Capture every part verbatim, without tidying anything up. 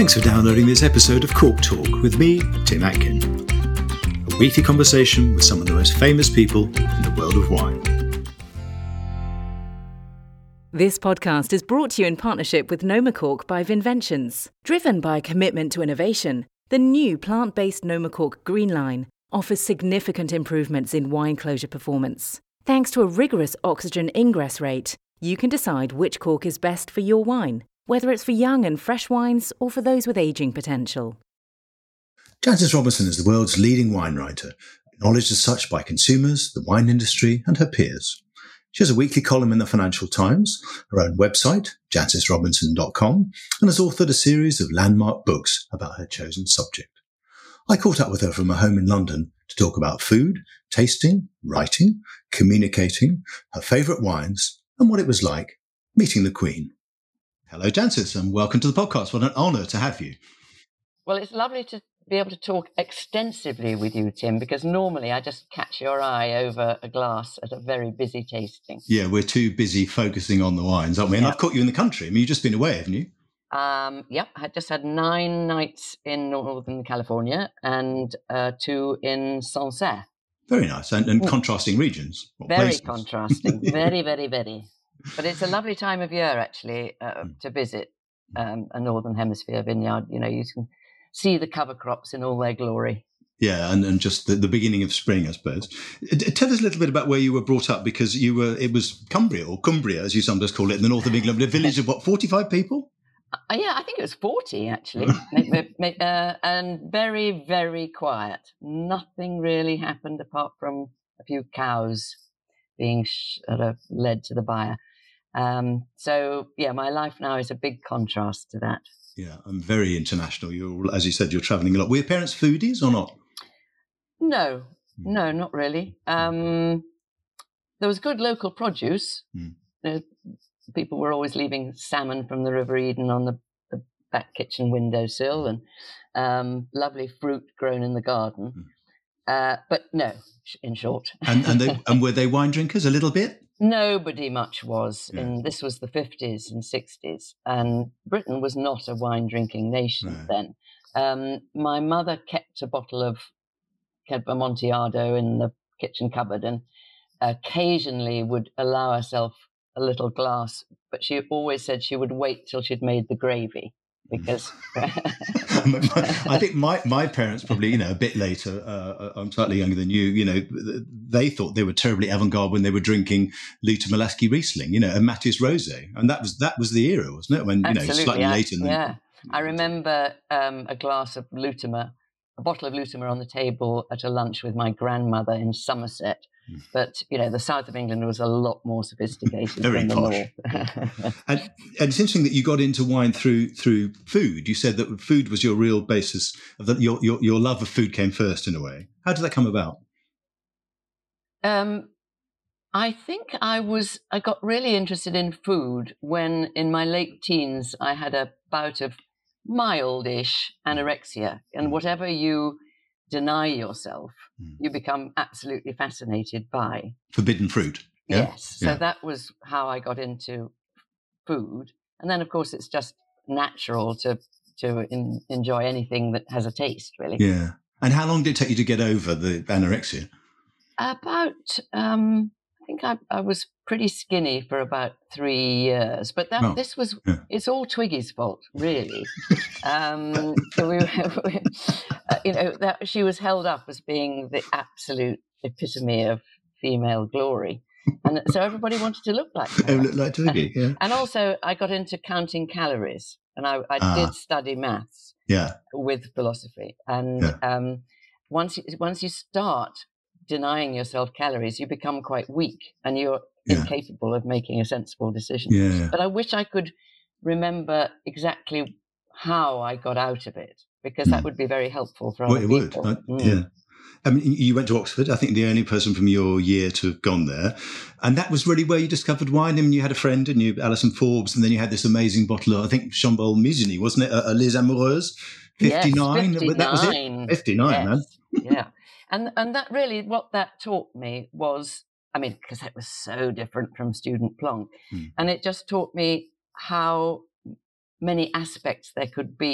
Thanks for downloading this episode of Cork Talk with me, Tim Atkin. A weekly conversation with some of the most famous people in the world of wine. This podcast is brought to you in partnership with Noma Cork by Vinventions. Driven by a commitment to innovation, the new plant-based Noma Cork Green Line offers significant improvements in wine closure performance. Thanks to a rigorous oxygen ingress rate, you can decide which cork is best for your wine, whether it's for young and fresh wines or for those with ageing potential. Jancis Robinson is the world's leading wine writer, acknowledged as such by consumers, the wine industry and her peers. She has a weekly column in the Financial Times, her own website, jancis robinson dot com, and has authored a series of landmark books about her chosen subject. I caught up with her from her home in London to talk about food, tasting, writing, communicating, her favourite wines, and what it was like meeting the Queen. Hello, Jancis, and welcome to the podcast. What an honour to have you. Well, it's lovely to be able to talk extensively with you, Tim, because normally I just catch your eye over a glass at a very busy tasting. Yeah, we're too busy focusing on the wines, aren't we? And Yeah. I've caught you in the country. I mean, you've just been away, haven't you? Um, yep, I had just had nine nights in Northern California and uh, two in Sancerre. Very nice. And, and contrasting regions. Or Very places. contrasting. Very, very, very. But it's a lovely time of year, actually, uh, to visit um, a Northern Hemisphere vineyard. You know, you can see the cover crops in all their glory. Yeah, and, and just the, the beginning of spring, I suppose. D- Tell us a little bit about where you were brought up, because you were, it was Cumbria, or Cumbria, as you sometimes call it, in the north of England, a village of, what, forty-five people? Uh, yeah, I think it was forty, actually. uh, and very, very quiet. Nothing really happened apart from a few cows being sh- uh, led to the byre. Um, so, yeah, my life now is a big contrast to that. Yeah, I'm very international. You're, as you said, you're travelling a lot. Were your parents foodies or not? No, no, not really. Um, there was good local produce. Mm. Uh, people were always leaving salmon from the River Eden on the, the back kitchen windowsill, and um, lovely fruit grown in the garden. Mm. Uh, but no, in short. And and, they, and were they wine drinkers a little bit? Nobody much was. Yeah. In this was the fifties and sixties, and Britain was not a wine drinking nation No. then. Um, my mother kept a bottle of Amontillado in the kitchen cupboard, and occasionally would allow herself a little glass, but she always said she would wait till she'd made the gravy, because I think my, my parents probably, you know, a bit later, uh, I'm slightly younger than you, you know, they thought they were terribly avant-garde when they were drinking Luther Malaski Riesling, you know, and Mattis Rosé. And that was that was the era, wasn't it? When, you Absolutely, know, slightly I, later than yeah. I remember um, a glass of Lutimer, a bottle of Lutimer on the table at a lunch with my grandmother in Somerset. Mm. But, you know, the south of England was a lot more sophisticated Very than the posh. north. and, and it's interesting that you got into wine through through food. You said that food was your real basis, of the, your, your your love of food came first in a way. How did that come about? Um, I think I was, I got really interested in food when in my late teens I had a bout of mildish anorexia, and whatever you deny yourself, Mm. you become absolutely fascinated by. Forbidden fruit. Yeah? Yes. So Yeah. that was how I got into food. And then, of course, it's just natural to to in, enjoy anything that has a taste, really. Yeah. And how long did it take you to get over the anorexia? About, um, I think I, I was pretty skinny for about three years. But that Oh, this was, yeah. it's all Twiggy's fault, really. um, so we, we uh, you know, that she was held up as being the absolute epitome of female glory. And so everybody wanted to look like her. Oh, look like Twiggy, yeah. And also I got into counting calories, and I, I Ah. did study maths Yeah. with philosophy. And Yeah. um, once, you, once you start denying yourself calories, you become quite weak and you're Yeah. incapable of making a sensible decision. Yeah. But I wish I could remember exactly how I got out of it, because that Mm. would be very helpful for Well, other it would. people. I- Mm. Yeah. I mean, you went to Oxford, I think the only person from your year to have gone there. And that was really where you discovered wine. I mean, you had a friend, didn't you, Alison Forbes, and then you had this amazing bottle of, I think, Chambol Musigny, wasn't it? A, a Les Amoureuses, fifty-nine? Yes, That was it? fifty-nine. fifty-nine, man. Yes, yeah. And, and that really, what that taught me was, I mean, because it was so different from Student Plonk. Mm. And it just taught me how many aspects there could be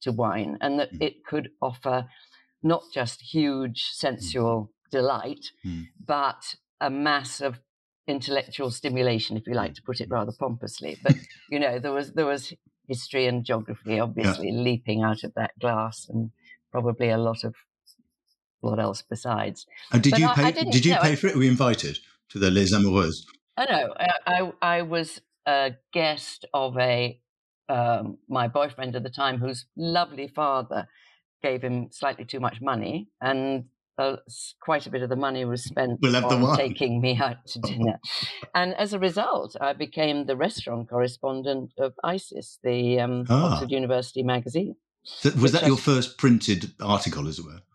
to wine, and that mm. it could offer not just huge sensual mm. delight, mm. but a mass of intellectual stimulation, if you like to put it rather pompously. But, you know, there was there was history and geography, obviously, yeah. leaping out of that glass, and probably a lot of what else besides. And did but you I, pay? I did you no, pay I, for it? Were you invited to the Les Amoureuses? I know. I, I, I was a guest of a um, my boyfriend at the time, whose lovely father gave him slightly too much money, and uh, quite a bit of the money was spent we'll on taking me out to dinner. And as a result, I became the restaurant correspondent of ISIS, the um, ah. Oxford University magazine. So was that I, your first printed article, as it were?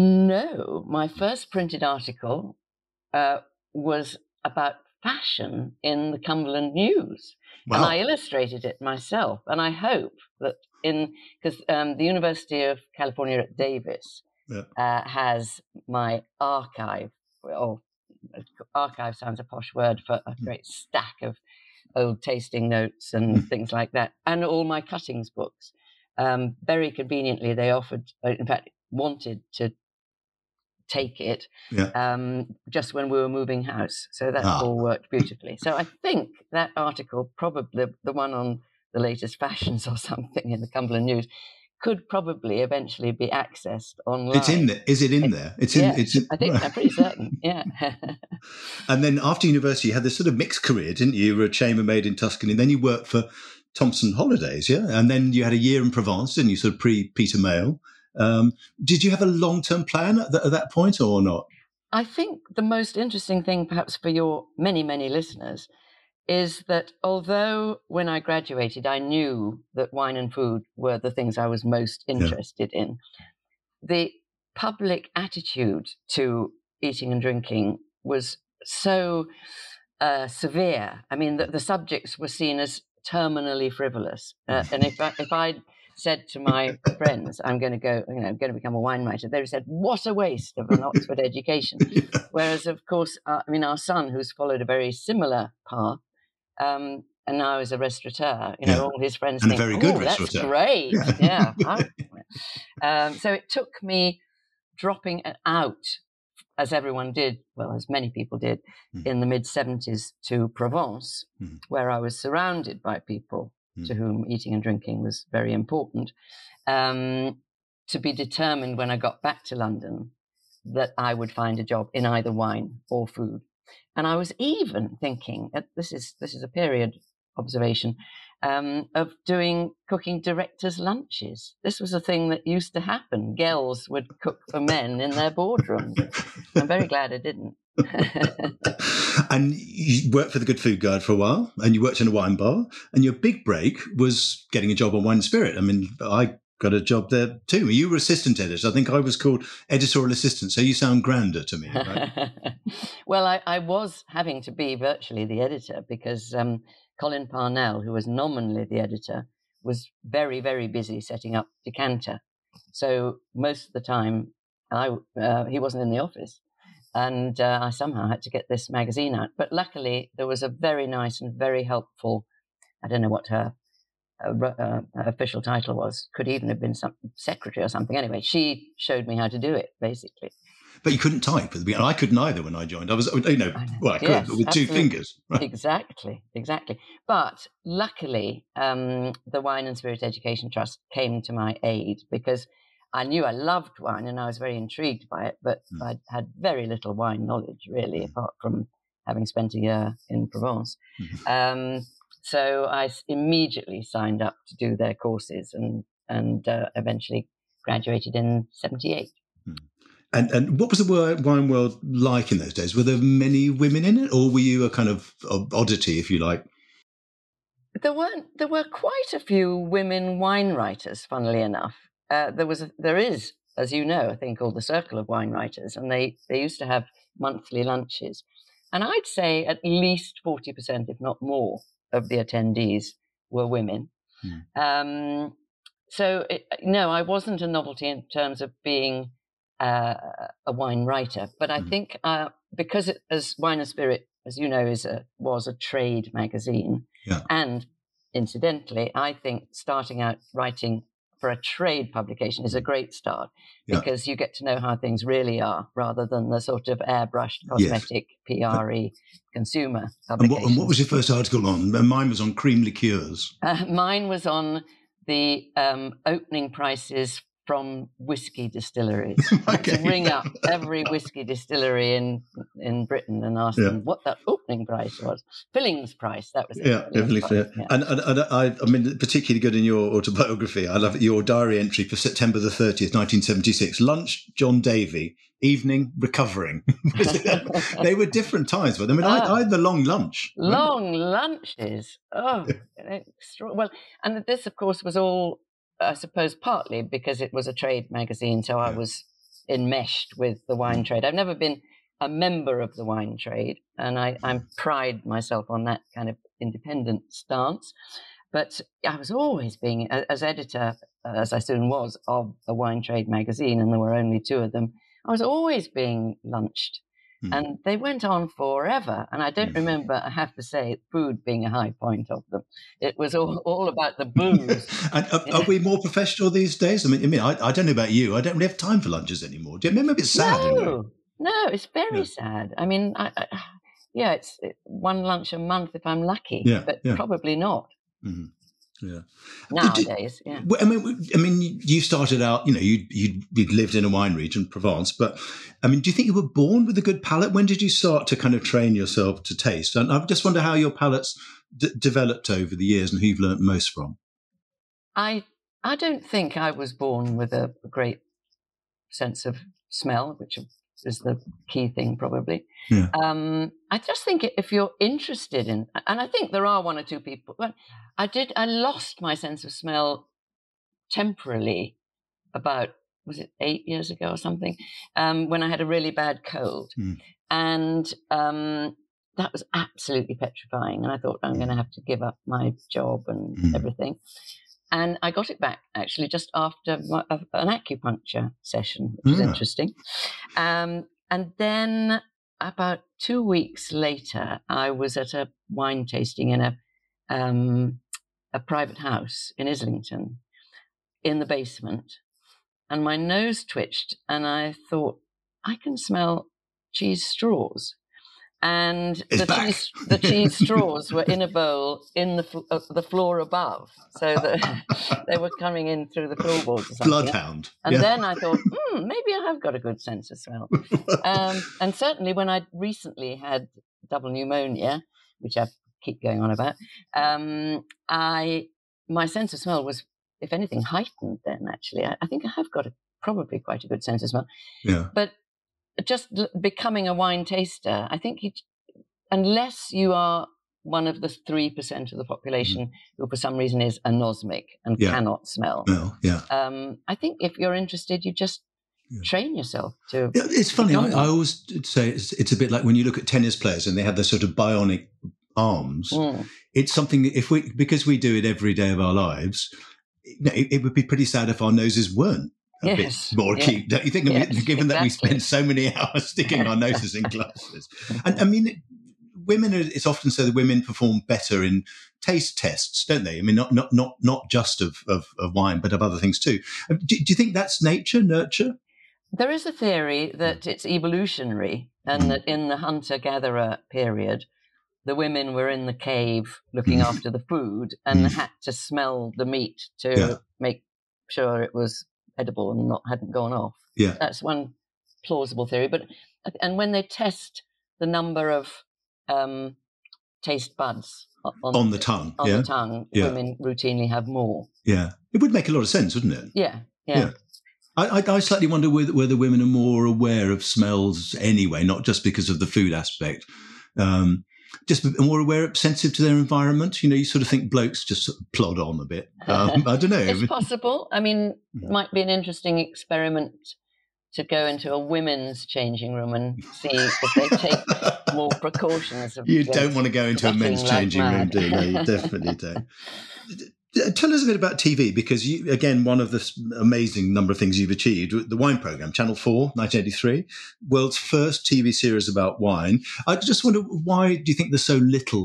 No, my first printed article uh, was about fashion in the Cumberland News. Wow. And I illustrated it myself. And I hope that in, because um, the University of California at Davis yeah. uh, has my archive, or archive sounds a posh word for a great stack of old tasting notes and mm. things like that, and all my cuttings books. Um, very conveniently, they offered, in fact, wanted to take it yeah. um, just when we were moving house. So that ah. all worked beautifully. So I think that article, probably the one on the latest fashions or something in the Cumberland News, could probably eventually be accessed online. It's in there. Is it in it, there? It's in. Yeah, it's in, I think right. I'm pretty certain. Yeah. And then after university, you had this sort of mixed career, didn't you? You were a chambermaid in Tuscany, and then you worked for Thomson Holidays, yeah? And then you had a year in Provence, didn't you? Sort of pre-Peter Mayle. Um, did you have a long-term plan at, the, at that point or not? I think the most interesting thing, perhaps for your many, many listeners, is that although when I graduated, I knew that wine and food were the things I was most interested yeah. in, the public attitude to eating and drinking was so uh, severe. I mean, the, the subjects were seen as terminally frivolous. Uh, and if I, if I'd said to my friends, I'm going to go, you know, I'm going to become a wine writer, they would have said, what a waste of an Oxford education. Yeah. Whereas, of course, uh, I mean, our son, who's followed a very similar path, um, and now is a restaurateur, you know, yeah. all his friends and think, a very good oh, restaurateur. That's great. Yeah. yeah. um, so it took me dropping out, as everyone did, well, as many people did, mm. in the mid-seventies to Provence, mm. where I was surrounded by people mm. to whom eating and drinking was very important, um, to be determined when I got back to London that I would find a job in either wine or food. And I was even thinking, uh, this is this is a period observation, um, of doing cooking directors' lunches. This was a thing that used to happen. Girls would cook for men in their boardrooms. I'm very glad I didn't. And you worked for the Good Food Guide for a while, and you worked in a wine bar, and your big break was getting a job on Wine and Spirit. I mean, I got a job there too. You were assistant editor. I think I was called editorial assistant, so you sound grander to me, right? Well, I, I was having to be virtually the editor because um, Colin Parnell, who was nominally the editor, was very, very busy setting up Decanter. So most of the time, I uh, he wasn't in the office. And uh, I somehow had to get this magazine out. But luckily, there was a very nice and very helpful, I don't know what her uh, uh, official title was, could even have been some secretary or something. Anyway, she showed me how to do it, basically. But you couldn't type at the beginning. I couldn't either when I joined. I was, you know, I know. well, I could, yes, but with absolutely. two fingers. Right? Exactly, exactly. But luckily, um, the Wine and Spirit Education Trust came to my aid because I knew I loved wine and I was very intrigued by it, but mm. I had very little wine knowledge, really, mm. apart from having spent a year in Provence. Mm. Um, so I immediately signed up to do their courses and, and uh, eventually graduated in seventy-eight. Mm. And and what was the wine world like in those days? Were there many women in it, or were you a kind of, of oddity, if you like? There weren't. There were quite a few women wine writers, funnily enough. Uh, there was, a, there is, as you know, a thing called the Circle of Wine Writers, and they, they used to have monthly lunches. And I'd say at least forty percent, if not more, of the attendees were women. Hmm. Um, so, it, no, I wasn't a novelty in terms of being uh, a wine writer, but I hmm. think uh, because it, as Wine and Spirit, as you know, is a, was a trade magazine, yeah. and incidentally, I think starting out writing for a trade publication is a great start, Yeah. because you get to know how things really are rather than the sort of airbrushed cosmetic yes. P R E consumer publication. And what, and what was your first article on? Mine was on cream liqueurs. Uh, mine was on the um, opening prices from whiskey distilleries. Okay. To ring up every whiskey distillery in in Britain and ask yeah. them what the opening price was. Fillings price, that was it. Yeah, definitely fair. Yeah. And, and, and I, I mean, particularly good in your autobiography, I love your diary entry for September the thirtieth, nineteen seventy-six. Lunch, John Davy. Evening, recovering. They were different times, but I mean, uh, I, I had the long lunch. Long lunches. Oh, extra- well, and this, of course, was all, I suppose, partly because it was a trade magazine, so I yeah. was enmeshed with the wine trade. I've never been a member of the wine trade, and I, I pride myself on that kind of independent stance. But I was always being, as editor, as I soon was, of the wine trade magazine, and there were only two of them, I was always being lunched. Hmm. And they went on forever. And I don't remember, I have to say, food being a high point of them. It was all, all about the booze. And are, are we more professional these days? I mean, I mean, I, I don't know about you. I don't really have time for lunches anymore. Do you remember? It's sad. No, anyway. no, it's very yeah. sad. I mean, I, I, yeah, it's one lunch a month if I'm lucky, yeah, but yeah. probably not. Mm-hmm. Yeah. Nowadays, yeah. I mean, I mean, you started out, you know, you you you'd lived in a wine region, Provence, but I mean, do you think you were born with a good palate? When did you start to kind of train yourself to taste? And I just wonder how your palates d- developed over the years and who you've learnt most from. I I don't think I was born with a great sense of smell, which is the key thing, probably. Yeah. Um, I just think if you're interested in, and I think there are one or two people, but I did, I lost my sense of smell temporarily about, was it eight years ago or something, um, when I had a really bad cold. Mm. And um, that was absolutely petrifying. And I thought, I'm going to have to give up my job and mm. everything. And I got it back, actually, just after my, uh, an acupuncture session, which was yeah. interesting. Um, and then about two weeks later, I was at a wine tasting in a um, a private house in Islington, in the basement. And my nose twitched, and I thought, I can smell cheese straws. And it's the back. cheese, the cheese straws were in a bowl in the uh, the floor above, so that they were coming in through the floorboards or something. Bloodhound. And yeah. then I thought, hmm, maybe I have got a good sense of smell. um, and certainly when I recently had double pneumonia, which I keep going on about, um, I my sense of smell was, if anything, heightened. Then actually, I, I think I have got a, probably quite a good sense of smell. Yeah, but. Just becoming a wine taster, I think you, unless you are one of the three percent of the population mm. who for some reason is anosmic and yeah. cannot smell, well, yeah. um, I think if you're interested, you just yeah. train yourself to... Yeah, it's funny, I, I always say it's, it's a bit like when you look at tennis players and they have those sort of bionic arms. Mm. It's something, if we because we do it every day of our lives, you know, it, it would be pretty sad if our noses weren't a yes. bit more yeah. acute, don't you think? Yes, given exactly. that we spend so many hours sticking our noses in glasses. And I mean, women, are, it's often said that women perform better in taste tests, don't they? I mean, not not not not just of, of, of wine, but of other things too. Do, do you think that's nature, nurture? There is a theory that it's evolutionary and mm. that in the hunter-gatherer period, the women were in the cave looking after the food and mm. had to smell the meat to yeah. make sure it was edible and not hadn't gone off. Yeah, that's one plausible theory. But and when they test the number of um, taste buds on, on the tongue, on yeah. the tongue, yeah. women routinely have more. Yeah, it would make a lot of sense, wouldn't it? Yeah, yeah. yeah. I, I, I slightly wonder whether, whether women are more aware of smells anyway, not just because of the food aspect. Um, just more aware, sensitive to their environment. You know, you sort of think blokes just sort of plod on a bit. Um, I don't know. It's possible. I mean, it might be an interesting experiment to go into a women's changing room and see if they take more precautions. Of you don't want to go into a men's like changing mad. room, do you? No, you definitely don't. Tell us a bit about T V, because you, again, one of the amazing number of things you've achieved, the wine program, Channel four, nineteen eighty-three, world's first T V series about wine. I just wonder, why do you think there's so little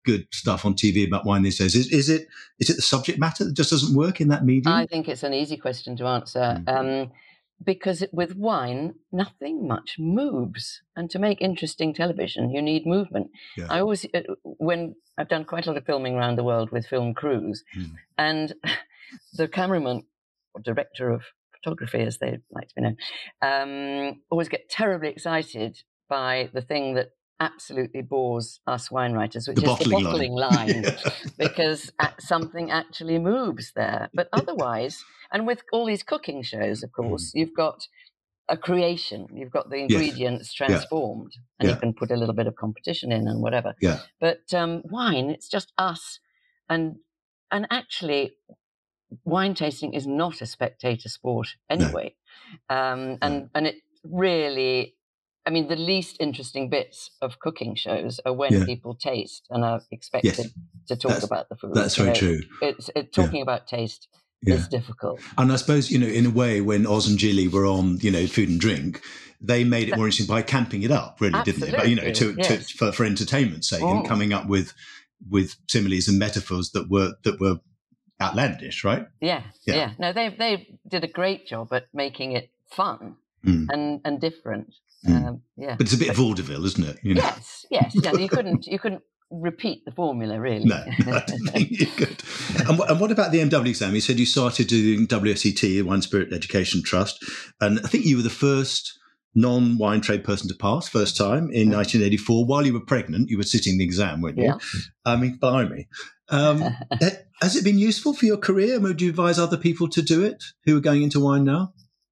good stuff on T V about wine these days. Is, is it is it the subject matter that just doesn't work in that medium? I think it's an easy question to answer. Mm. Um, because with wine, nothing much moves. And to make interesting television, you need movement. Yeah. I always, when I've done quite a lot of filming around the world with film crews, mm. and the cameraman or director of photography, as they like to be known, um, always get terribly excited by the thing that absolutely bores us wine writers, which the is the bottling line, line because something actually moves there. But otherwise, and with all these cooking shows, of course, mm. you've got a creation, you've got the ingredients yes. transformed, yeah. and yeah. you can put a little bit of competition in and whatever. Yeah. But um, wine, it's just us. And and actually, wine tasting is not a spectator sport anyway. No. Um, and, no. and it really... I mean, the least interesting bits of cooking shows are when yeah. people taste and are expected yes. to talk that's, about the food. That's very know, true. It's it, talking yeah. about taste yeah. is difficult. And I suppose, you know, in a way, when Oz and Gilly were on, you know, Food and Drink, they made it more interesting by camping it up, really, Absolutely. didn't they? But, you know, to, yes. to, for, for entertainment's sake, oh. and coming up with with similes and metaphors that were that were outlandish, right? Yeah, yeah. yeah. No, they they did a great job at making it fun mm. and and different. Mm. Um, yeah, but it's a bit but, vaudeville, isn't it? You know? Yes, yes. Yeah, you couldn't, you couldn't repeat the formula, really. No, no I don't think you could. And, and what about the M W exam? You said you started doing W S E T, Wine Spirit Education Trust, and I think you were the first non-wine trade person to pass, first time in mm. nineteen eighty-four. While you were pregnant, you were sitting the exam, weren't you? Yeah. I mean, blimey. Um, has it been useful for your career? Would you advise other people to do it who are going into wine now?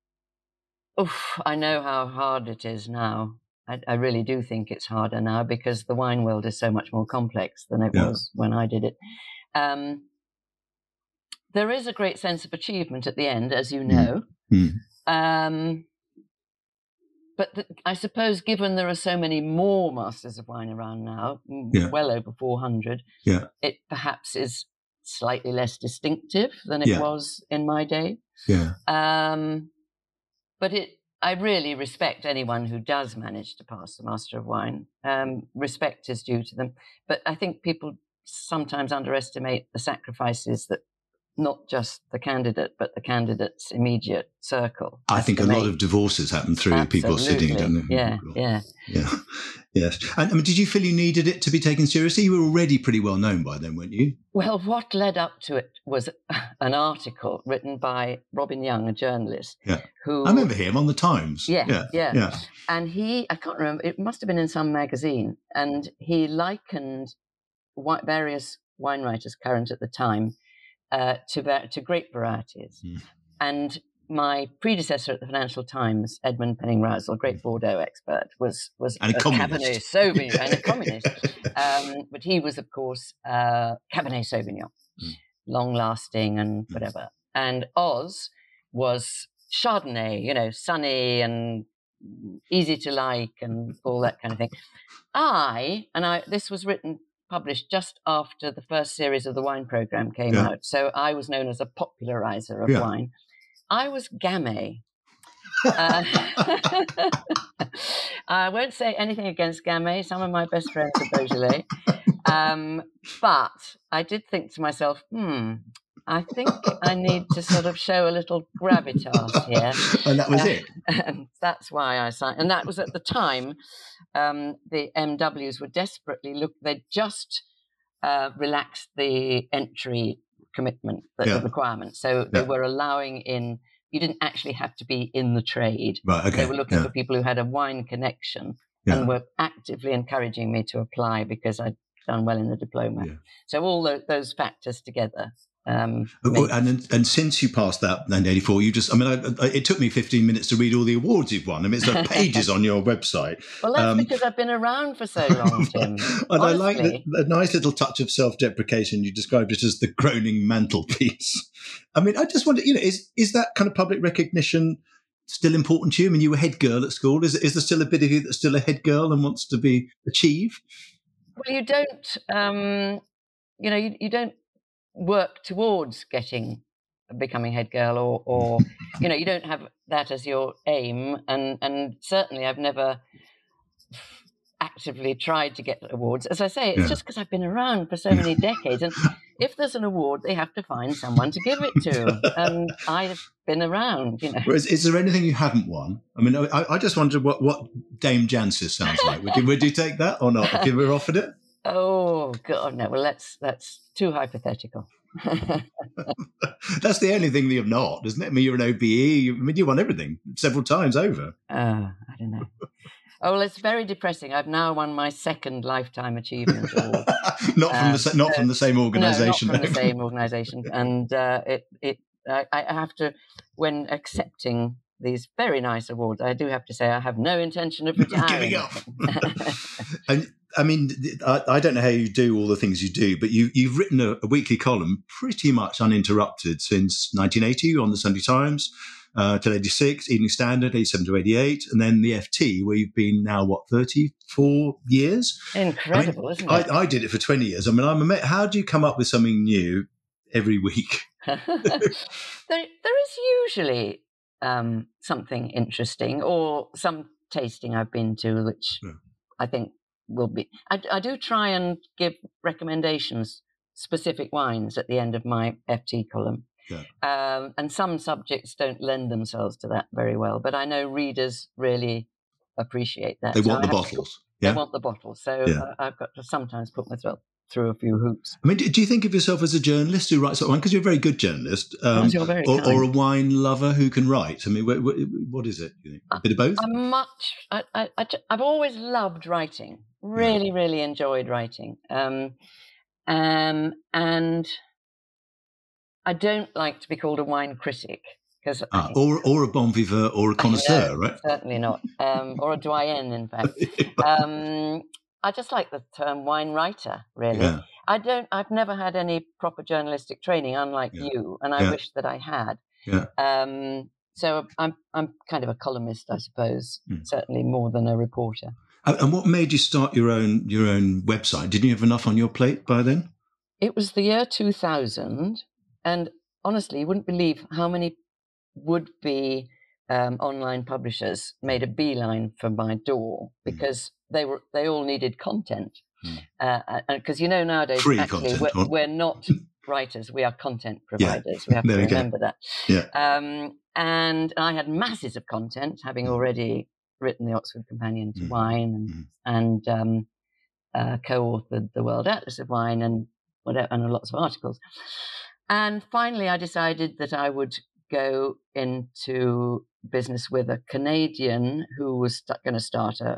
Oof, I know how hard it is now. I, I really do think it's harder now because the wine world is so much more complex than it yeah. was when I did it. Um, there is a great sense of achievement at the end, as you know. Mm. Um, but the, I suppose given there are so many more Masters of Wine around now, yeah. well over four hundred, yeah. it perhaps is slightly less distinctive than it yeah. was in my day. Yeah. Um, But it, I really respect anyone who does manage to pass the Master of Wine. Um, respect is due to them. But I think people sometimes underestimate the sacrifices that not just the candidate, but the candidate's immediate circle. I think a lot of divorces happen through Absolutely. people sitting, don't they? Yeah, yeah. Yeah, yes. And I mean, did you feel you needed it to be taken seriously? You were already pretty well known by then, weren't you? Well, what led up to it was an article written by Robin Young, a journalist. Yeah. Who I remember him on the Times. Yeah, yeah, yeah. yeah. And he, I can't remember, it must have been in some magazine, and he likened various wine writers current at the time uh, to, to grape varieties. Mm. And my predecessor at the Financial Times, Edmund Penning-Rousel, great Bordeaux expert, was was and a, a Cabernet Sauvignon and a communist. Um, but he was, of course, uh, Cabernet Sauvignon, mm. long-lasting and whatever. And Oz was Chardonnay, you know, sunny and easy to like and all that kind of thing. I, and I, this was written, published just after the first series of the wine program came yeah. out. So I was known as a popularizer of yeah. wine. I was Gamay. uh, I won't say anything against Gamay. Some of my best friends are Beaujolais. Um, but I did think to myself, hmm, I think I need to sort of show a little gravitas here. And that was uh, it. And that's why I signed. And that was at the time, um, the M Ws were desperately look. They just uh, relaxed the entry commitment, the, yeah. the requirement. So they yeah. were allowing in, you didn't actually have to be in the trade. Right, okay. They were looking yeah. for people who had a wine connection yeah. and were actively encouraging me to apply because I'd done well in the diploma. Yeah. So all the, those factors together. Um, oh, and and since you passed that nineteen eighty-four, you just, I mean, I, I, it took me fifteen minutes to read all the awards you've won. I mean, it's like pages on your website. Well, that's um, because I've been around for so long, Tim. And Honestly. I like the, the nice little touch of self-deprecation. You described it as the groaning mantelpiece. I mean, I just wonder, you know, is is that kind of public recognition still important to you? I mean, you were head girl at school. Is, is there still a bit of you that's still a head girl and wants to be achieve? Well, you don't, um, you know, you, you don't work towards getting becoming head girl or or you know, you don't have that as your aim, and and certainly I've never actively tried to get awards. As I say, it's Yeah. just because I've been around for so many decades. And if there's an award, they have to find someone to give it to. And I've been around, you know. Is, is there anything you haven't won? I mean, I, I just wondered what, what Dame Jancis sounds like. Would you, would you take that or not? Have you ever offered it? Oh, God, no. Well, that's, that's too hypothetical. That's the only thing that you're not, isn't it? I mean, you're an O B E. You, I mean, you won everything several times over. Uh, I don't know. Oh, well, it's very depressing. I've now won my second Lifetime Achievement Award. not from um, the not uh, from the same organisation. No, not from the same organisation. And uh, it it I, I have to, when accepting these very nice awards, I do have to say I have no intention of retiring. Giving up. And I mean, I, I don't know how you do all the things you do, but you, you've written a, a weekly column pretty much uninterrupted since nineteen eighty on the Sunday Times, uh, till eighty-six, Evening Standard, eighty-seven to eighty-eight, and then the F T, where you've been now, what, thirty-four years? Incredible, I mean, isn't it? I, I did it for twenty years. I mean, I'm amazed. How do you come up with something new every week? there, there is usually um, something interesting, or some tasting I've been to, which yeah. I think will be. I, I do try and give recommendations, specific wines at the end of my F T column. Yeah. Um, and some subjects don't lend themselves to that very well, but I know readers really appreciate that. They so want I the bottles. To, yeah? They want the bottles. So yeah. uh, I've got to sometimes put myself through a few hoops. I mean, do, do you think of yourself as a journalist who writes wine? Because you're a very good journalist. Um, you're very or, kind. or a wine lover who can write? I mean, what, what, what is it? Do you think? A bit of both? I'm much. I, I, I, I've always loved writing. Really, yeah. really enjoyed writing. Um, um, and I don't like to be called a wine critic. Ah, or or a bon vivant or a connoisseur, no, right? Certainly not. Um, or a doyen, in fact. um, I just like the term wine writer, really. Yeah. I don't. I've never had any proper journalistic training, unlike yeah. you, and I yeah. wish that I had. Yeah. Um, so I'm I'm kind of a columnist, I suppose. Mm. Certainly more than a reporter. And what made you start your own your own website? Didn't you have enough on your plate by then? It was the year two thousand, and honestly, you wouldn't believe how many would-be um, online publishers made a beeline for my door because mm. they were they all needed content. Because mm. uh, you know nowadays, Free actually, content, we're, we're not writers; we are content providers. Yeah. We have there to we remember go. that. Yeah. Um, and I had masses of content, having mm. already written the Oxford Companion to mm. Wine and, mm. and um, uh, co-authored the World Atlas of Wine and whatever, and lots of articles. And finally, I decided that I would go into business with a Canadian who was st- going to start a,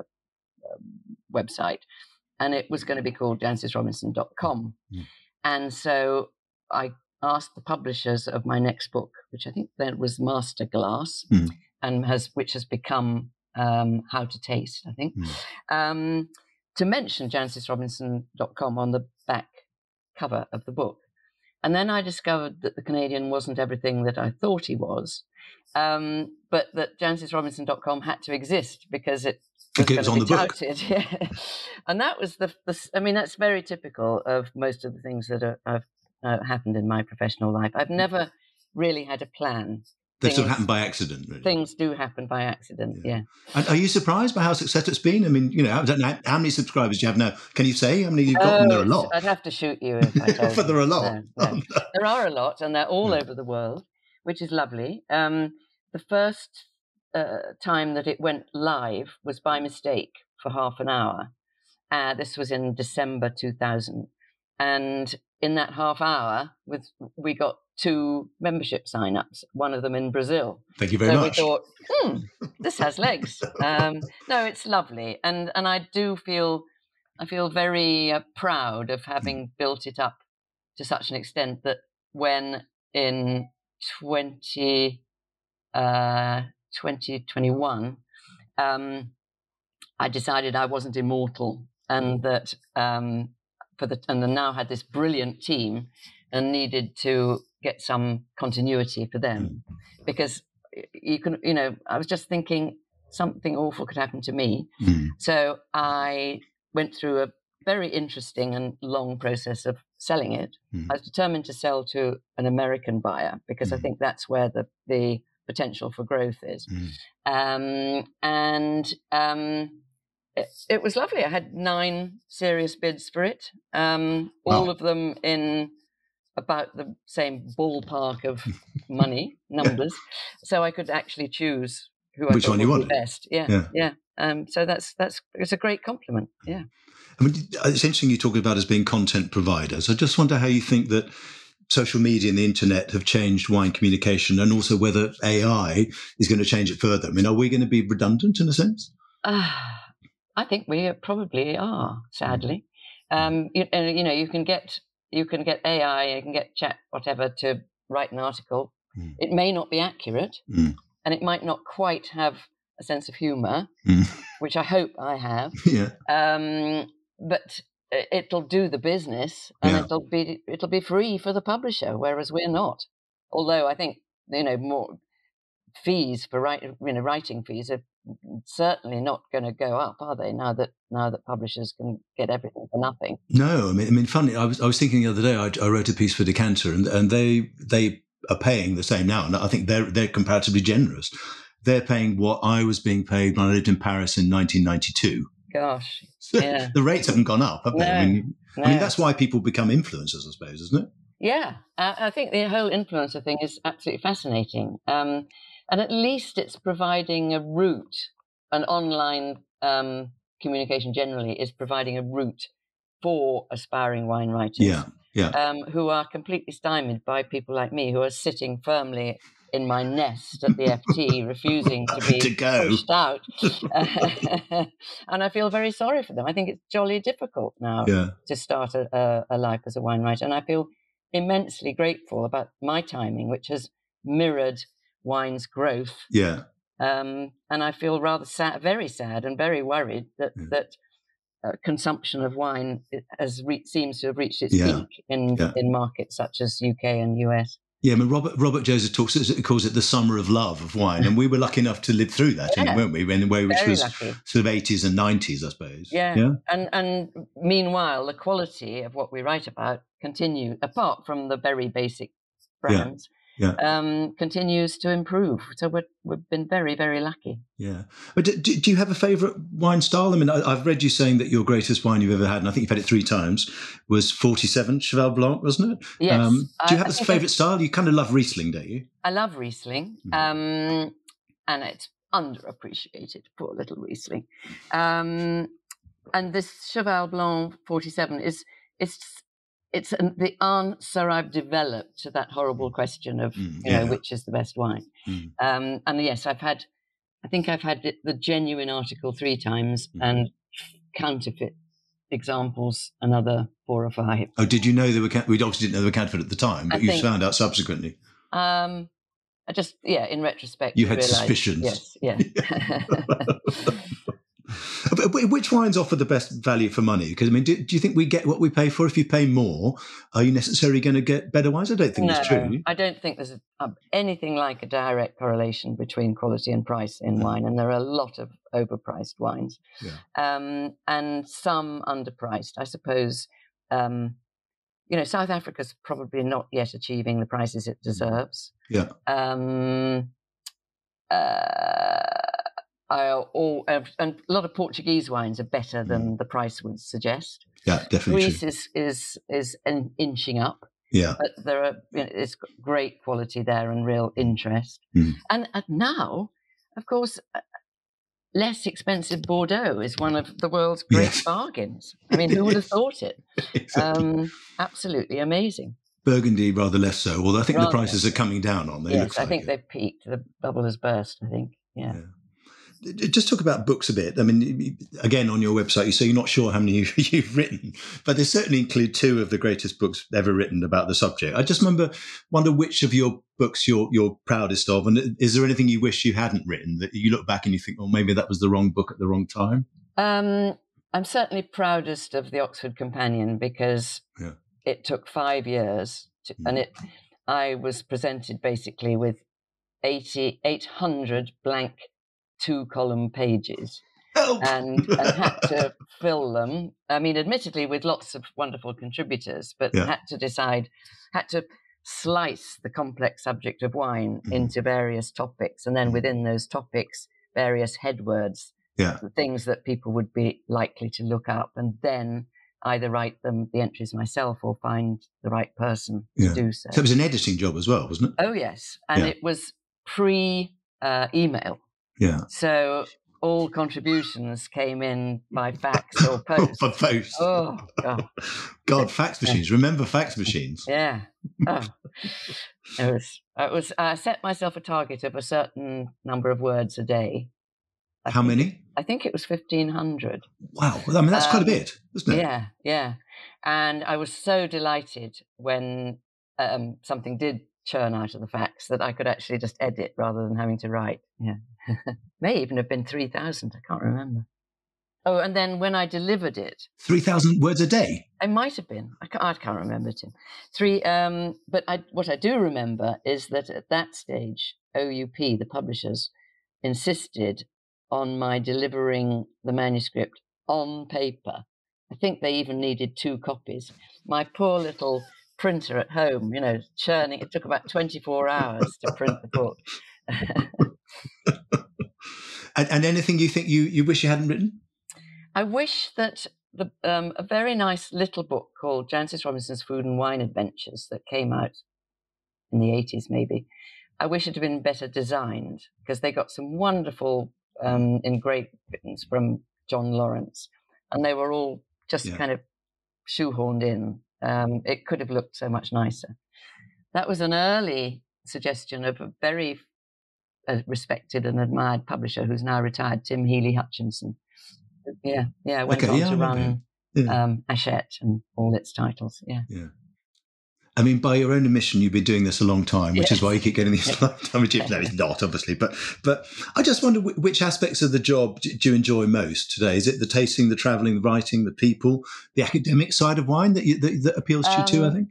a website, and it was going to be called jancis robinson dot com. Mm. And so I asked the publishers of my next book, which I think then was Master Glass, mm. and has which has become um, How to Taste, I think, mm. um, to mention jancis robinson dot com on the back cover of the book. And then I discovered that the Canadian wasn't everything that I thought he was, um, but that jancis robinson dot com had to exist because it was going to be touted. Yeah. And that was the, the, I mean, that's very typical of most of the things that are, have uh, happened in my professional life. I've never really had a plan. They sort of happen by accident, really. Things do happen by accident, yeah. yeah. And are you surprised by how successful it's been? I mean, you know, I don't know how many subscribers do you have now. Can you say how many you've got? Oh, And there are a lot. I'd have to shoot you if I told But there are a lot. No, no. Oh, no. There are a lot, and they're all yeah. over the world, which is lovely. Um, the first uh, time that it went live was by mistake for half an hour. Uh, this was in December two thousand. And in that half hour, with we got two membership sign-ups, one of them in Brazil. Thank you very so much. So we thought, hmm, this has legs. Um, no, it's lovely. And and I do feel, I feel very uh, proud of having built it up to such an extent that when in twenty, uh, twenty twenty-one, um, I decided I wasn't immortal and that um, for the and then now had this brilliant team and needed to get some continuity for them, because you can, you know, I was just thinking something awful could happen to me. Mm. So I went through a very interesting and long process of selling it. Mm. I was determined to sell to an American buyer because mm. I think that's where the, the potential for growth is. Mm. Um, and um, it, it was lovely. I had nine serious bids for it, um, Wow. all of them in about the same ballpark of money numbers, so I could actually choose who I Which thought one you would wanted. be best. Yeah, Yeah. yeah. Um, so that's that's it's a great compliment. Yeah. I mean, it's interesting you talk about us being content providers. I just wonder how you think that social media and the internet have changed wine communication, and also whether A I is going to change it further. I mean, are we going to be redundant in a sense? Uh, I think we probably are, sadly. Um, you, and, you know, you can get you can get A I, you can get chat, whatever, to write an article. Mm. It may not be accurate, mm. and it might not quite have a sense of humour, mm. which I hope I have. Yeah. Um, but it'll do the business, and yeah. it'll be it'll be free for the publisher, whereas we're not. Although I think, you know, more fees for write, you know, writing fees are certainly not going to go up, are they? Now that now that publishers can get everything for nothing. No, I mean, I mean, funny. I was I was thinking the other day. I, I wrote a piece for Decanter, and and they they are paying the same now, and I think they're they're comparatively generous. They're paying what I was being paid when I lived in Paris in nineteen ninety-two. Gosh, so yeah. The rates haven't gone up, have no, they? I mean, no. I mean, that's why people become influencers, I suppose, isn't it? Yeah, uh, I think the whole influencer thing is absolutely fascinating. Um, and at least it's providing a route, an online um, communication generally is providing a route for aspiring wine writers yeah, yeah. Um, who are completely stymied by people like me who are sitting firmly in my nest at the F T, refusing to be to go. pushed out. And I feel very sorry for them. I think it's jolly difficult now yeah. to start a, a, a life as a wine writer. And I feel immensely grateful about my timing, which has mirrored wine's growth. Yeah. Um, and I feel rather sad, very sad and very worried that, yeah. that uh, consumption of wine has re- seems to have reached its yeah. peak in, yeah. in markets such as U K and U S. Yeah, I mean, Robert Robert Joseph talks calls it the summer of love of wine, and we were lucky enough to live through that, yeah. weren't we? In a way which Very was lucky. sort of eighties and nineties, I suppose. Yeah. yeah, and and meanwhile, the quality of what we write about continue, apart from the very basic brands, yeah. Yeah. Um, continues to improve. So we're, we've been very, very lucky. Yeah. But do, do you have a favourite wine style? I mean, I, I've read you saying that your greatest wine you've ever had, and I think you've had it three times, was forty-seven Cheval Blanc, wasn't it? Yes. Um, do you have I, a favourite style? You kind of love Riesling, don't you? I love Riesling, mm. um, and it's underappreciated, poor little Riesling. Um, and this Cheval Blanc forty-seven is it's it's an, the answer I've developed to that horrible question of mm, you know yeah. which is the best wine. Mm. Um, and yes, I've had. I think I've had the genuine article three times mm-hmm. and counterfeit examples another four or five. Oh, did you know they were? We obviously didn't know they were counterfeit at the time, but I you think, found out subsequently. Um, I just, yeah, in retrospect, you had realized, suspicions. Yes, yeah. Which wines offer the best value for money? Because I mean, do, do you think we get what we pay for? If you pay more, are you necessarily going to get better wines? I don't think no, that's true. I don't think there's a, anything like a direct correlation between quality and price in no. wine, and there are a lot of overpriced wines, yeah. um, and some underpriced. I suppose, um, you know, South Africa's probably not yet achieving the prices it deserves. Yeah. Um, uh, I all and a lot of Portuguese wines are better than mm. the price would suggest. Yeah, definitely. Greece is is is an inching up. Yeah, but there are you know, it's great quality there and real interest. Mm. And, and now, of course, less expensive Bordeaux is one of the world's great yes. bargains. I mean, who would have thought it? Exactly. Um, absolutely amazing. Burgundy rather less so. Although I think rather the prices are coming down on. They yes, I like think it. they've peaked. The bubble has burst. I think. Yeah. yeah. Just talk about books a bit. I mean, again, on your website, you say you're not sure how many you've written, but they certainly include two of the greatest books ever written about the subject. I just remember, wonder which of your books you're you're proudest of, and is there anything you wish you hadn't written that you look back and you think, well, maybe that was the wrong book at the wrong time? Um, I'm certainly proudest of the Oxford Companion because yeah. it took five years, to, mm. and it I was presented basically with eighty, eight hundred blank two-column pages oh. and, and had to fill them. I mean, admittedly, with lots of wonderful contributors, but yeah. had to decide, had to slice the complex subject of wine mm. into various topics, and then within those topics, various headwords Yeah. the things that people would be likely to look up, and then either write them, the entries myself, or find the right person yeah. to do so. So it was an editing job as well, wasn't it? Oh, yes. And yeah. it was pre-email. Uh, yeah. So all contributions came in by fax or post. By post. Oh, God. God, fax machines. Remember fax machines? Yeah. Oh. It was, it was, I set myself a target of a certain number of words a day. I How think, many? I think it was fifteen hundred. Wow. Well, I mean, that's um, quite a bit, isn't it? Yeah, yeah. And I was so delighted when um, something did churn out of the fax that I could actually just edit rather than having to write. Yeah. May even have been three thousand. I can't remember. Oh, and then when I delivered it. three thousand words a day? It might have been. I can't, I can't remember, Tim. Three, um, but I, what I do remember is that at that stage, O U P, the publishers, insisted on my delivering the manuscript on paper. I think they even needed two copies. My poor little printer at home, you know, churning. It took about twenty-four hours to print the book. and, and anything you think you, you wish you hadn't written? I wish that the, um, a very nice little book called Jancis Robinson's Food and Wine Adventures that came out in the eighties, maybe. I wish it had been better designed, because they got some wonderful um, engravings from John Lawrence, and they were all just yeah. kind of shoehorned in. Um, it could have looked so much nicer. That was an early suggestion of a very uh, respected and admired publisher who's now retired, Tim Healy Hutchinson. Yeah, yeah, went okay, on yeah, to run yeah. um, Hachette and all its titles. Yeah, yeah. I mean, by your own admission, you've been doing this a long time, which yes. is why you keep getting these lifetime achievements. No, it's not, obviously, but but I just wonder which aspects of the job do you enjoy most today? Is it the tasting, the travelling, the writing, the people, the academic side of wine that you, that, that appeals to um, you too? I think.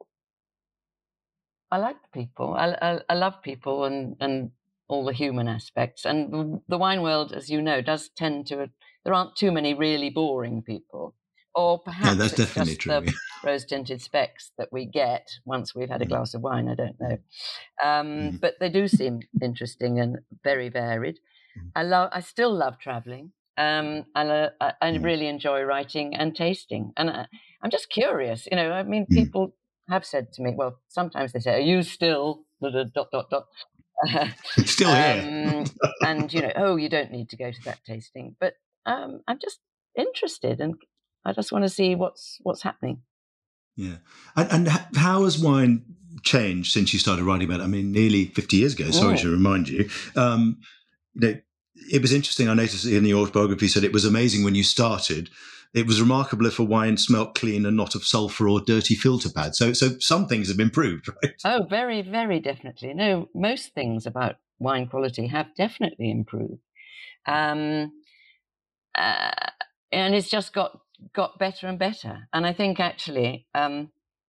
I like the people. I, I, I love people and and all the human aspects. And the wine world, as you know, does tend to. There aren't too many really boring people. Or perhaps no, that's it's definitely just true. the rose-tinted specs that we get once we've had a glass of wine. I don't know, um, mm. but they do seem interesting and very varied. Mm. I love. I still love traveling. Um, I, lo- I, I mm. really enjoy writing and tasting. And I, I'm just curious. You know, I mean, mm. people have said to me. Well, sometimes they say, "Are you still dot dot dot dot?" Still here. um, and you know, oh, you don't need to go to that tasting. But um, I'm just interested and. I just want to see what's what's happening. Yeah. And, and how has wine changed since you started writing about it? I mean, nearly fifty years ago, sorry oh. to remind you. Um, you know, it was interesting. I noticed in the autobiography, you said it was amazing when you started. It was remarkable if a wine smelt clean and not of sulphur or dirty filter pad. So, so some things have improved, right? Oh, very, very definitely. No, most things about wine quality have definitely improved. Um, uh, and it's just got got better and better. And I think actually um,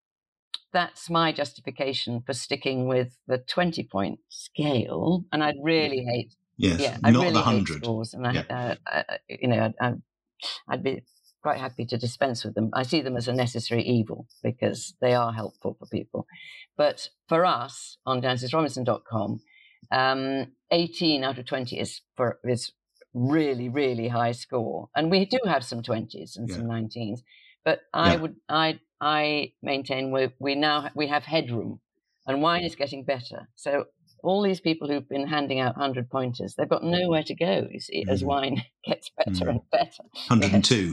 that's my justification for sticking with the twenty-point scale. And I'd really hate, yes, yeah, I not really the hate hundred. Scores. And I, yeah. uh, I, you know, I'd, I'd be quite happy to dispense with them. I see them as a necessary evil because they are helpful for people. But for us on jancis robinson dot com, um, eighteen out of twenty is for is really, really high score. And we do have some twenties and yeah. some nineteens. But I yeah. would, I, I maintain we we now we have headroom, and wine is getting better. So all these people who've been handing out hundred pointers, they've got nowhere to go. You see, mm. as wine gets better mm. and better. Hundred and two.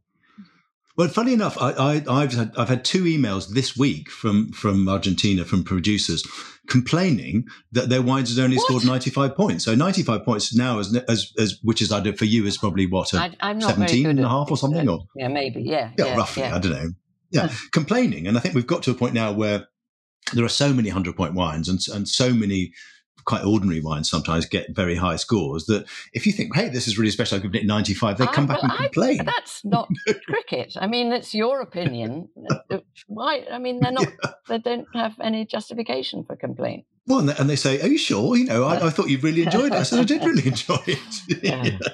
Well, funny enough, I, I, I've had I've had two emails this week from from Argentina from producers complaining that their wines had only what? scored ninety-five points. So ninety-five points now, as as, as which is I do for you is probably what a I, I'm not seventeen and a half or so. something, or yeah, maybe, yeah, yeah, yeah roughly. Yeah. I don't know. Yeah, complaining, and I think we've got to a point now where there are so many hundred-point wines and and so many quite ordinary wines sometimes get very high scores that if you think, hey, this is really special, I've given it ninety-five, they come I, back well, and complain. I, that's not cricket. I mean, it's your opinion. Why? I mean, they're not. Yeah. They don't have any justification for complaint. Well, and they, and they say, "Are you sure? You know, I, I thought you really enjoyed it." I said, "I did really enjoy it." Yeah. Yeah.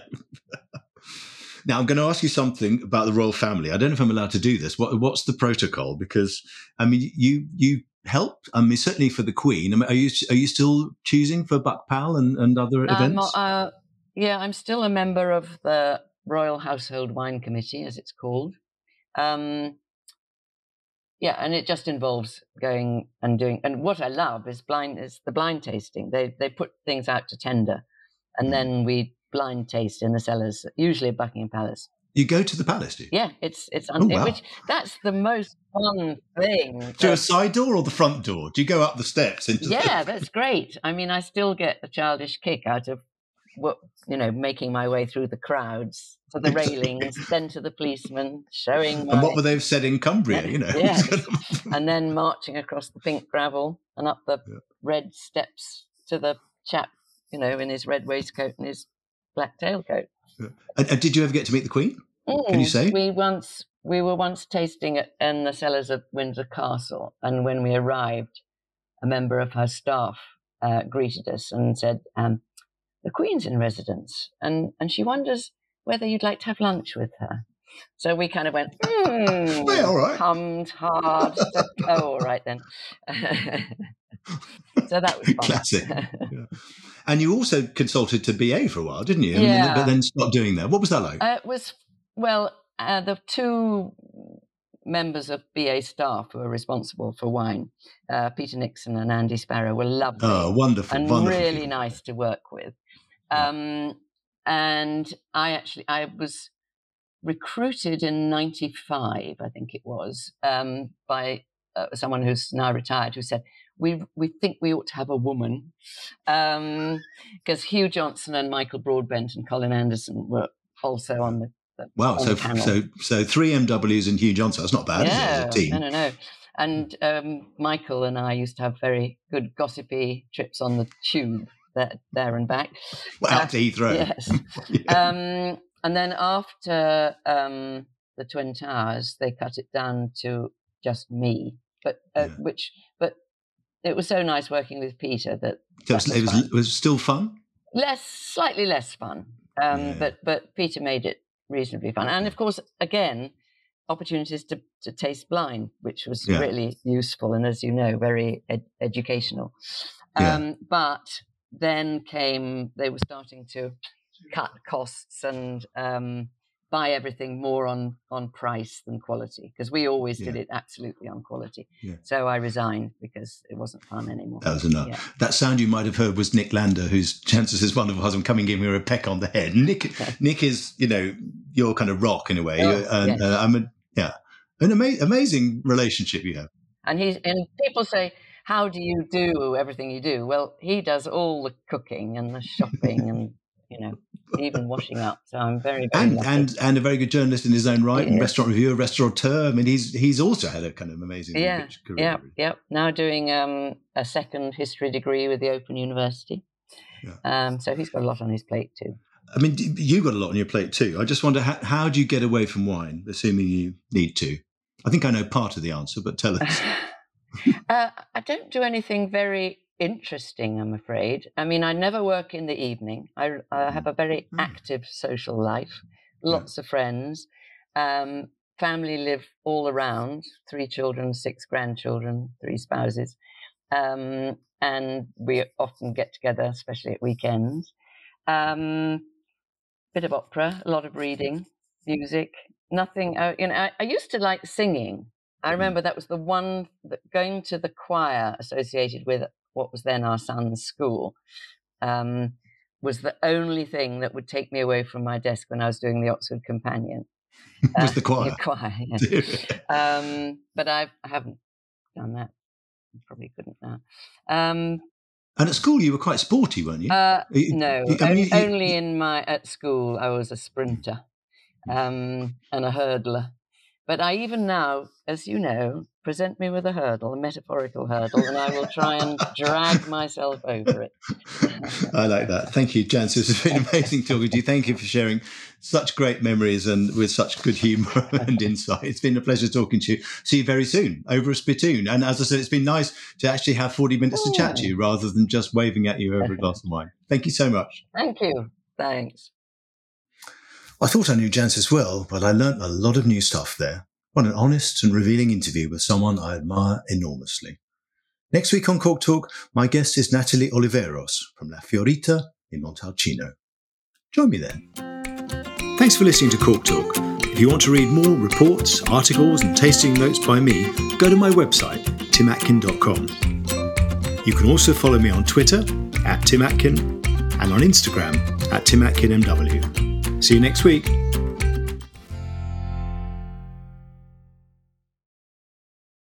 Now, I'm going to ask you something about the royal family. I don't know if I'm allowed to do this. What, what's the protocol? Because I mean, you you. helped. I mean, certainly for the Queen. I mean, are you are you still choosing for Buck Pal and, and other events? Um, uh, yeah, I'm still a member of the Royal Household Wine Committee, as it's called. Um, yeah, and it just involves going and doing. And what I love is blind is the blind tasting. They they put things out to tender, and mm. then we blind taste in the cellars, usually at Buckingham Palace. You go to the palace, do you? Yeah, it's it's oh, wow. which that's the most fun thing. Through a side door or the front door? Do you go up the steps into? Yeah, the... that's great. I mean, I still get a childish kick out of what you know, making my way through the crowds to the railings, then to the policemen, showing. My... And what were they said in Cumbria? Yeah, you know, yeah. And then marching across the pink gravel and up the yeah. red steps to the chap, you know, in his red waistcoat and his black tailcoat. Yeah. And, and did you ever get to meet the Queen? Mm, Can you say? We once we were once tasting it in the cellars of Windsor Castle, and when we arrived, a member of her staff uh, greeted us and said, um, "The Queen's in residence, and and she wonders whether you'd like to have lunch with her." So we kind of went, hmm, yeah, all right. hummed hard. So, oh, all right then. So that was fun. Classic. Yeah. And you also consulted to B A for a while, didn't you? Yeah. I mean, but then stopped doing that. What was that like? Uh, it was, well, uh, the two members of B A staff who were responsible for wine, uh, Peter Nixon and Andy Sparrow, were lovely. Oh, wonderful. And wonderful really people. nice to work with. Um, and I actually, I was recruited in ninety-five, I think it was, um, by uh, someone who's now retired, who said, we we think we ought to have a woman, because um, Hugh Johnson and Michael Broadbent and Colin Anderson were also on the, the wow. on So the panel. so so three M Ws and Hugh Johnson. That's not bad, yeah, is it, as a team? No, no, no. And um, Michael and I used to have very good gossipy trips on the tube there, there and back. Well, out uh, to Heathrow. Yes. yeah. um, and then after um, the Twin Towers, they cut it down to just me. But uh, yeah. which, but it was so nice working with Peter that, so that it was, was, it was still fun. Less, slightly less fun. Um, yeah. But but Peter made it reasonably fun, and of course, again, opportunities to, to taste blind, which was yeah. really useful and, as you know, very ed- educational. Yeah. Um, but then came, they were starting to cut costs and um, buy everything more on, on price than quality, because we always yeah. did it absolutely on quality. Yeah. So I resigned because it wasn't fun anymore. That was enough. Yeah. That sound you might have heard was Nick Lander, whose chances his wonderful husband coming in with a peck on the head. Nick, Nick is, you know, your kind of rock in a way. Oh, and yes. uh, I'm a, yeah, an ama- amazing relationship you have. And he's, and people say, how do you do everything you do? Well, he does all the cooking and the shopping and, you know, even washing up. So I'm very, very and lucky. and and a very good journalist in his own right, yeah. and restaurant reviewer, restaurateur. I mean, he's he's also had a kind of amazing yeah, rich career. Yeah, yeah. Now doing um, a second history degree with the Open University. Yeah. Um, so he's got a lot on his plate too. I mean, you got a lot on your plate too. I just wonder, how, how do you get away from wine, assuming you need to? I think I know part of the answer, but tell us. uh, I don't do anything very interesting, I'm afraid. I mean, I never work in the evening. I, I have a very mm. active social life, lots yeah. of friends. Um, family live all around, three children, six grandchildren, three spouses. Um, and we often get together, especially at weekends. Um, bit of opera, a lot of reading, music, nothing. Uh, you know, I, I used to like singing. I remember that was the one that going to the choir associated with what was then our son's school um, was the only thing that would take me away from my desk when I was doing the Oxford Companion. Uh, was the choir? The choir, yes. um, but I've, I haven't done that. I probably couldn't now. Um, and at school, you were quite sporty, weren't you? Uh, you no, you, I mean, you, only in my at school I was a sprinter um, and a hurdler. But I even now, as you know, present me with a hurdle, a metaphorical hurdle, and I will try and drag myself over it. I like that. Thank you, Jance. It's been amazing talking to you. Thank you for sharing such great memories and with such good humour and insight. It's been a pleasure talking to you. See you very soon over a spittoon. And as I said, it's been nice to actually have forty minutes oh. to chat to you rather than just waving at you over a glass of wine. Thank you so much. Thank you. Thanks. I thought I knew Jance as well, but I learnt a lot of new stuff there. What an honest and revealing interview with someone I admire enormously. Next week on Cork Talk, my guest is Natalie Oliveros from La Fiorita in Montalcino. Join me then. Thanks for listening to Cork Talk. If you want to read more reports, articles and tasting notes by me, go to my website, tim atkin dot com. You can also follow me on Twitter, at Tim Atkin, and on Instagram, at Tim Atkin M W. See you next week.